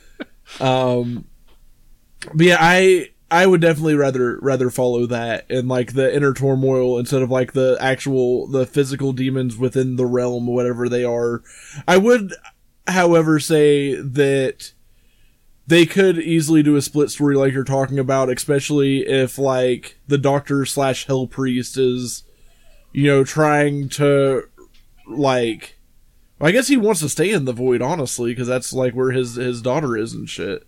um, but yeah, I I would definitely rather rather follow that and like the inner turmoil instead of like the actual the physical demons within the realm, whatever they are. I would, however, say that they could easily do a split story like you're talking about, especially if like the doctor slash hell priest is, you know, trying to like, well, I guess he wants to stay in the void, honestly, because that's like where his his daughter is and shit.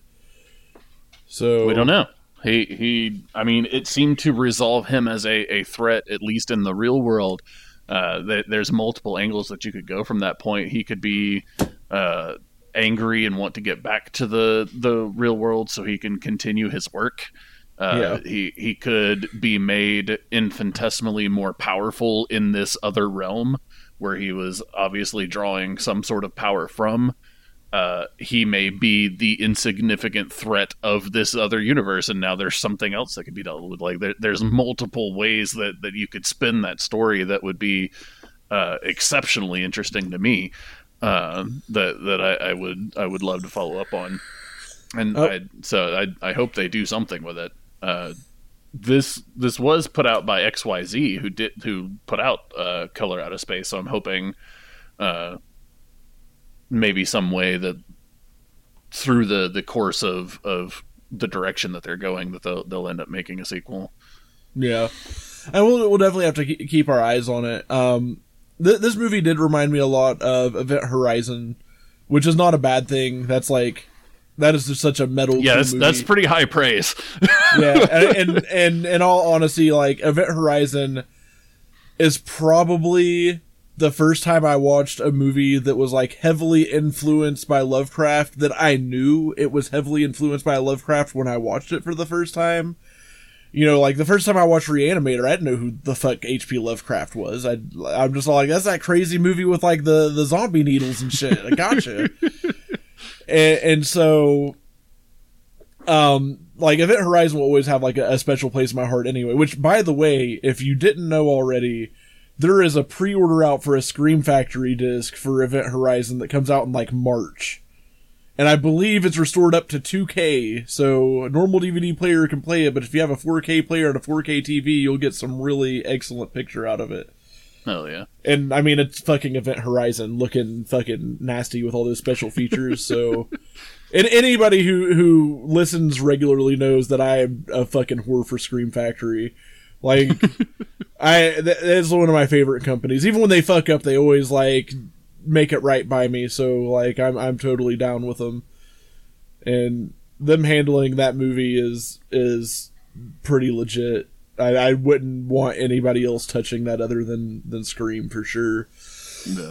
So we don't know. He he. I mean, it seemed to resolve him as a, a threat, at least in the real world. Uh, that there's multiple angles that you could go from that point. He could be uh, angry and want to get back to the the real world so he can continue his work. Uh, Yeah. He he could be made infinitesimally more powerful in this other realm where he was obviously drawing some sort of power from. Uh, he may be the insignificant threat of this other universe, and now there's something else that could be dealt with. Like there, there's multiple ways that, that you could spin that story that would be uh, exceptionally interesting to me. Uh, that that I, I would I would love to follow up on, and Oh. I, so I I hope they do something with it. Uh, this this was put out by X Y Z, who did who put out uh, Color Out of Space. So I'm hoping. Uh, maybe some way that through the, the course of, of the direction that they're going that they'll, they'll end up making a sequel. Yeah, and we'll we'll definitely have to ke- keep our eyes on it. Um, th- this movie did remind me a lot of Event Horizon, which is not a bad thing. That's like that is just such a metal. Yeah, that's, movie. that's pretty high praise. Yeah, and, and and in all honesty, like Event Horizon is probably the first time I watched a movie that was like heavily influenced by Lovecraft that I knew it was heavily influenced by Lovecraft when I watched it for the first time. You know, like the first time I watched Reanimator, I didn't know who the fuck H P Lovecraft was. I, I'm just all like, that's that crazy movie with like the, the zombie needles and shit. I gotcha. and, and so, um, like Event Horizon will always have like a, a special place in my heart anyway, which by the way, if you didn't know already, there is a pre-order out for a Scream Factory disc for Event Horizon that comes out in like March. And I believe it's restored up to two K, so a normal D V D player can play it, but if you have a four K player and a four K T V, you'll get some really excellent picture out of it. Hell yeah. And I mean, it's fucking Event Horizon looking fucking nasty with all those special features, so... And anybody who, who listens regularly knows that I am a fucking whore for Scream Factory. Like... I that is one of my favorite companies. Even when they fuck up, they always like make it right by me. So like I'm I'm totally down with them. And them handling that movie is is pretty legit. I, I wouldn't want anybody else touching that other than than Scream for sure. Yeah.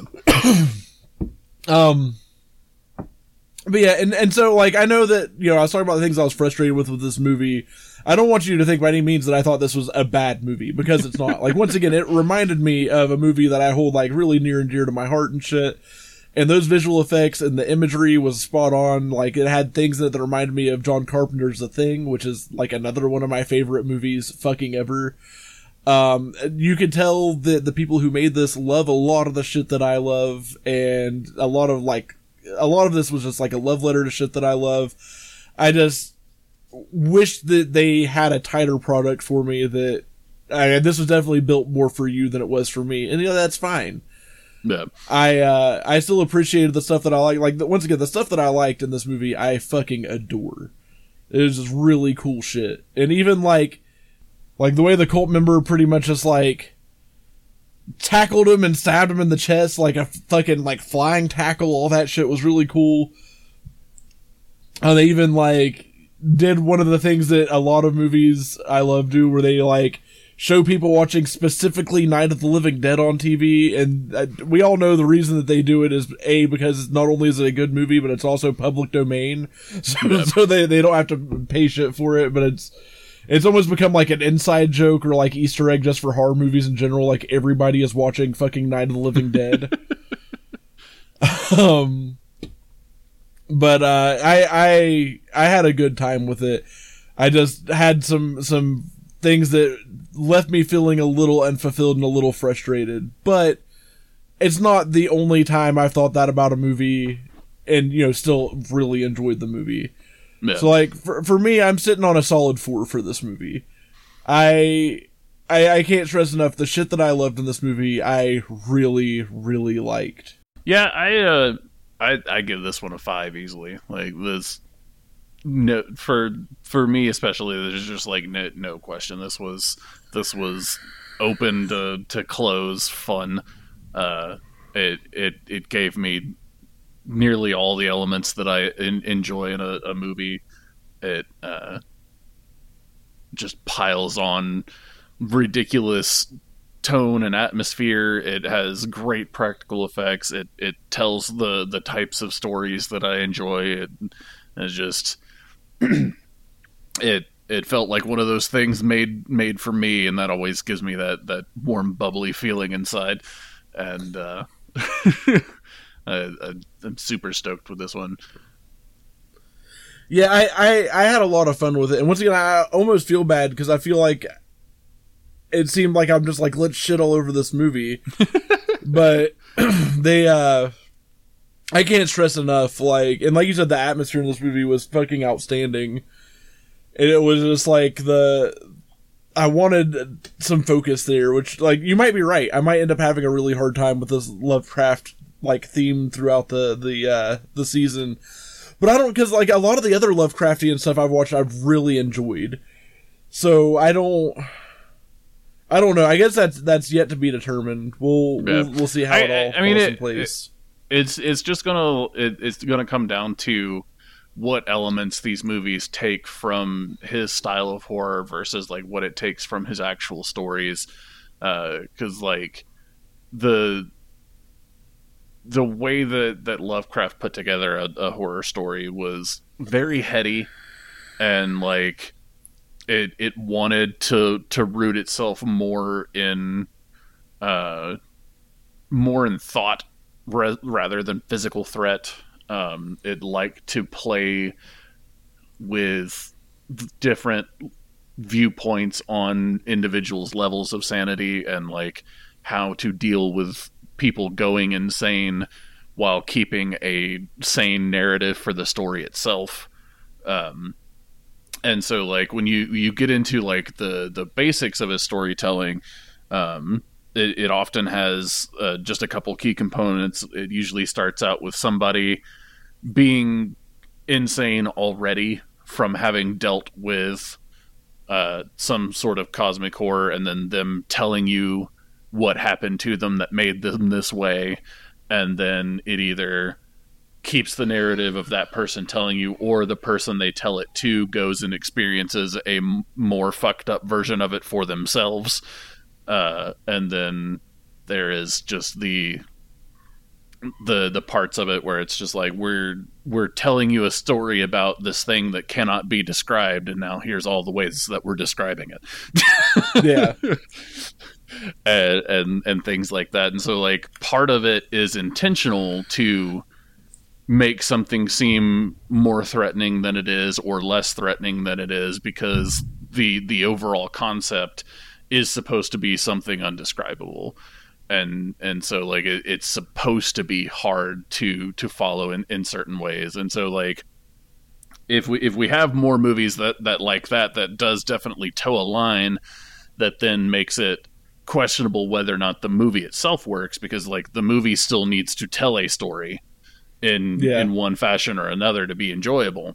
Um. But yeah, and, and so, like, I know that, you know, I was talking about the things I was frustrated with with this movie. I don't want you to think by any means that I thought this was a bad movie, because it's not. Like, once again, it reminded me of a movie that I hold, like, really near and dear to my heart and shit. And those visual effects and the imagery was spot on. Like, it had things that, that reminded me of John Carpenter's The Thing, which is, like, another one of my favorite movies fucking ever. Um, you can tell that the people who made this love a lot of the shit that I love, and a lot of, like, a lot of this was just, like, a love letter to shit that I love. I just wish that they had a tighter product for me that, I, this was definitely built more for you than it was for me. And, you know, that's fine. Yeah. I uh, I still appreciated the stuff that I like. Like, once again, the stuff that I liked in this movie, I fucking adore. It was just really cool shit. And even, like, like the way the cult member pretty much just, like, tackled him and stabbed him in the chest, like a fucking, like, flying tackle, all that shit was really cool. Uh, they even, like, did one of the things that a lot of movies I love do, where they, like, show people watching specifically Night of the Living Dead on T V, and uh, we all know the reason that they do it is, A, because not only is it a good movie, but it's also public domain, so, yep. so they, they don't have to pay shit for it, but it's it's almost become like an inside joke or like Easter egg just for horror movies in general, like everybody is watching fucking Night of the Living Dead. um, but uh, I, I, I had a good time with it. I just had some, some things that left me feeling a little unfulfilled and a little frustrated, but it's not the only time I've thought that about a movie and, you know, still really enjoyed the movie. Yeah. So, like, for, for me, I'm sitting on a solid four for this movie. I, I, I can't stress enough, the shit that I loved in this movie, I really, really liked. Yeah, I, uh, I, I give this one a five easily. Like, this, no, for, for me especially, there's just, like, no, no question. This was, this was open to, to close fun. Uh, it, it, it gave me nearly all the elements that I in, enjoy in a, a movie. It, uh, just piles on ridiculous tone and atmosphere. It has great practical effects. It, it tells the, the types of stories that I enjoy. It, it's just, it, it felt like one of those things made, made for me. And that always gives me that, that warm, bubbly feeling inside. And, uh, I, I, I'm super stoked with this one. Yeah, I, I, I had a lot of fun with it. And once again, I almost feel bad because I feel like it seemed like I'm just like, let's shit all over this movie. But they, uh, I can't stress enough, like, and like you said, the atmosphere in this movie was fucking outstanding. And it was just like the, I wanted some focus there, which, like, you might be right. I might end up having a really hard time with this Lovecraft, like, theme throughout the, the, uh, the season. But I don't, because, like, a lot of the other Lovecraftian stuff I've watched, I've really enjoyed. So, I don't, I don't know. I guess that's, that's yet to be determined. We'll, yeah. we'll, we'll see how I, it all I mean, falls it, in place. It, it's, it's just gonna, it, it's gonna come down to what elements these movies take from his style of horror versus, like, what it takes from his actual stories. Uh, cause, like, the, the way that, that Lovecraft put together a, a horror story was very heady, and, like, it it wanted to to root itself more in uh more in thought re- rather than physical threat. Um, it liked to play with different viewpoints on individuals' levels of sanity and, like, how to deal with people going insane while keeping a sane narrative for the story itself. Um, and so, like, when you, you get into, like, the, the basics of his storytelling, um, it, it often has uh, just a couple key components. It usually starts out with somebody being insane already from having dealt with uh, some sort of cosmic horror, and then them telling you what happened to them that made them this way, and then it either keeps the narrative of that person telling you, or the person they tell it to goes and experiences a m- more fucked up version of it for themselves. Uh, and then there is just the the the parts of it where it's just like, we're we're telling you a story about this thing that cannot be described, and now here's all the ways that we're describing it. Yeah. and, and and things like that. And so like part of it is intentional to make something seem more threatening than it is or less threatening than it is, because the the overall concept is supposed to be something undescribable. And and so like it, it's supposed to be hard to to follow in, in certain ways. And so like if we if we have more movies that, that like that that does definitely toe a line that then makes it questionable whether or not the movie itself works, because like the movie still needs to tell a story in yeah. in one fashion or another to be enjoyable.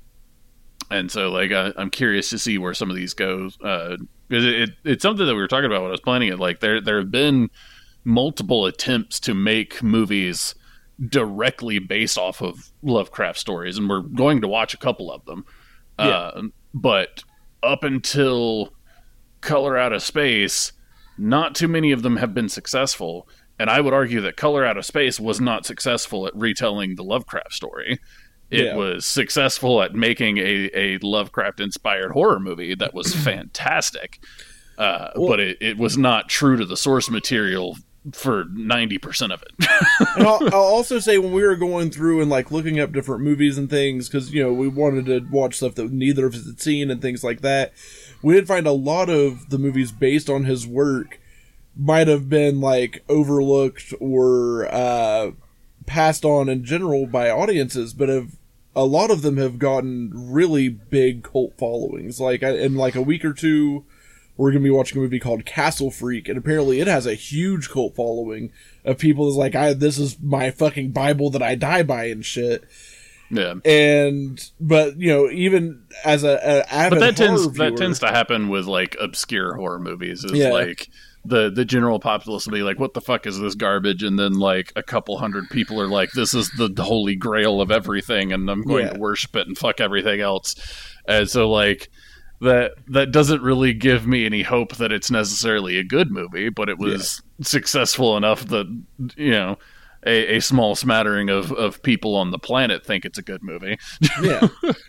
And so like I, I'm curious to see where some of these go. Uh, it, it, it's something that we were talking about when I was planning it. Like there there have been multiple attempts to make movies directly based off of Lovecraft stories, and we're going to watch a couple of them. Yeah. Uh, but up until Color Out of Space, not too many of them have been successful. And I would argue that Color Out of Space was not successful at retelling the Lovecraft story. It yeah. was successful at making a, a Lovecraft-inspired horror movie that was fantastic. Uh, well, but it, it was not true to the source material for ninety percent of it. And I'll, I'll also say, when we were going through and like looking up different movies and things, because, you know, we wanted to watch stuff that neither of us had seen and things like that, we did find a lot of the movies based on his work might have been like overlooked or uh, passed on in general by audiences, but have a lot of them have gotten really big cult followings. Like in like a week or two, we're going to be watching a movie called Castle Freak, and apparently it has a huge cult following of people that's like, I, this is my fucking Bible that I die by and shit. Yeah. And, but, you know, even as a, a avid but that tends, horror viewer, that tends to happen with, like, obscure horror movies. Is Yeah. like, the, the general populace will be like, what the fuck is this garbage? And then, like, a couple hundred people are like, this is the, the holy grail of everything, and I'm going Yeah. to worship it and fuck everything else. And so, like, that that doesn't really give me any hope that it's necessarily a good movie, but it was yeah. successful enough that, you know, a, a small smattering of, of people on the planet think it's a good movie. Yeah.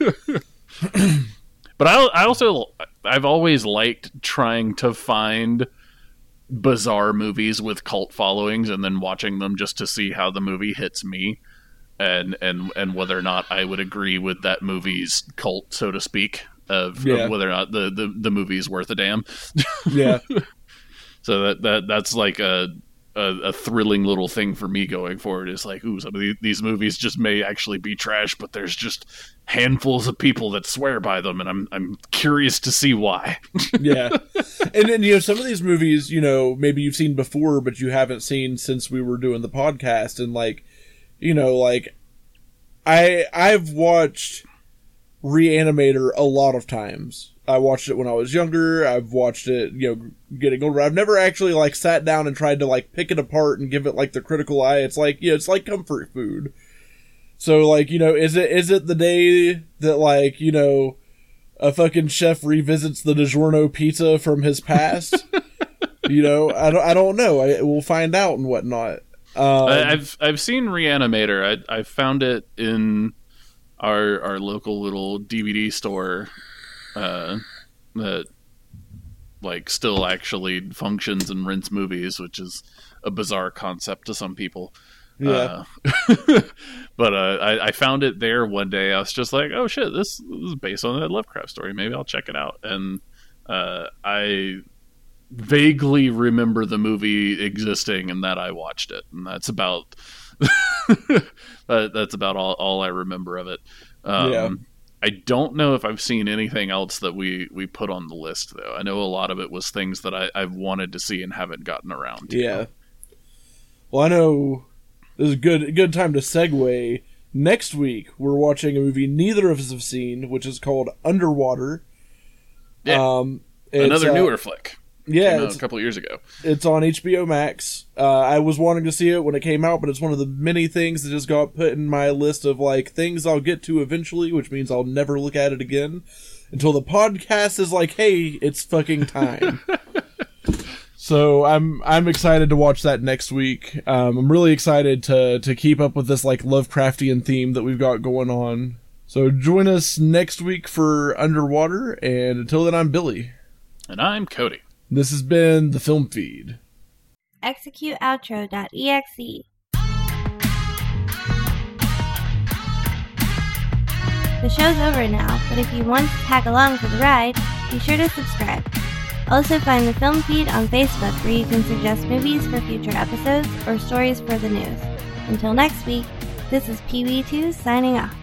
But I, I also, I've always liked trying to find bizarre movies with cult followings and then watching them just to see how the movie hits me, and, and, and whether or not I would agree with that movie's cult, so to speak. Of, yeah. of whether or not the, the, the movie is worth a damn. Yeah. So that, that that's like a, a a thrilling little thing for me going forward. Is like, ooh, some of these, these movies just may actually be trash, but there's just handfuls of people that swear by them, and I'm I'm curious to see why. Yeah. And then, you know, some of these movies, you know, maybe you've seen before, but you haven't seen since we were doing the podcast. And like, you know, like I I've watched Reanimator a lot of times. I watched it when I was younger. I've watched it, you know, getting older. I've never actually like sat down and tried to like pick it apart and give it like the critical eye. It's like, you know, it's like comfort food. So like, you know, is it is it the day that like, you know, a fucking chef revisits the DiGiorno pizza from his past? You know, I don't I don't know. I, we'll find out and whatnot. Um, I've I've seen Reanimator. I I found it in our our local little D V D store uh, that like still actually functions and rents movies, which is a bizarre concept to some people. Yeah. Uh, but uh, I, I found it there one day. I was just like, oh shit, this, this is based on that Lovecraft story. Maybe I'll check it out. And uh, I vaguely remember the movie existing and that I watched it, and that's about that's about all, all I remember of it. Um, yeah. I don't know if I've seen anything else that we, we put on the list, though. I know a lot of it was things that I, I've wanted to see and haven't gotten around to. Yeah. Well, I know this is a good, good time to segue. Next week, we're watching a movie neither of us have seen, which is called Underwater. Yeah. Um, Another uh, newer flick. Yeah, Came out a couple years ago. It's on H B O Max. Uh, I was wanting to see it when it came out, but it's one of the many things that just got put in my list of like things I'll get to eventually, which means I'll never look at it again until the podcast is like, "Hey, it's fucking time." So I'm I'm excited to watch that next week. Um, I'm really excited to to keep up with this like Lovecraftian theme that we've got going on. So join us next week for Underwater, and until then, I'm Billy. And I'm Cody. This has been the Film Feed. execute outro dot e x e. The show's over now, but if you want to tag along for the ride, be sure to subscribe. Also find the Film Feed on Facebook where you can suggest movies for future episodes or stories for the news. Until next week, this is P B two signing off.